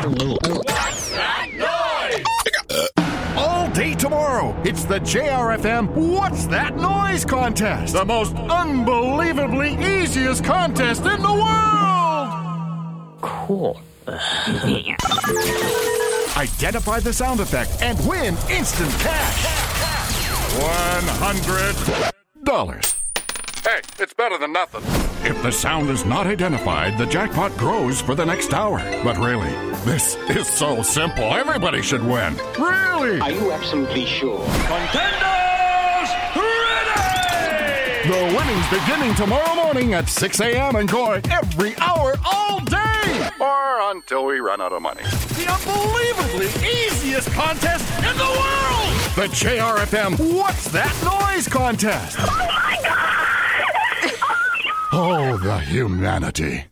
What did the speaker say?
What's that noise? All day tomorrow, it's the JRFM What's That Noise contest. The most unbelievably easiest contest in the world. Cool. Identify the sound effect and win instant cash. $100. Hey, it's better than nothing. If the sound is not identified, the jackpot grows for the next hour. But really, this is so simple. Everybody should win. Really? Are you absolutely sure? Contenders, ready! The winning's beginning tomorrow morning at 6 a.m. and going every hour all day. Or until we run out of money. The unbelievably easiest contest in the world. The JRFM What's That Noise contest. Oh, my God! Oh, the humanity.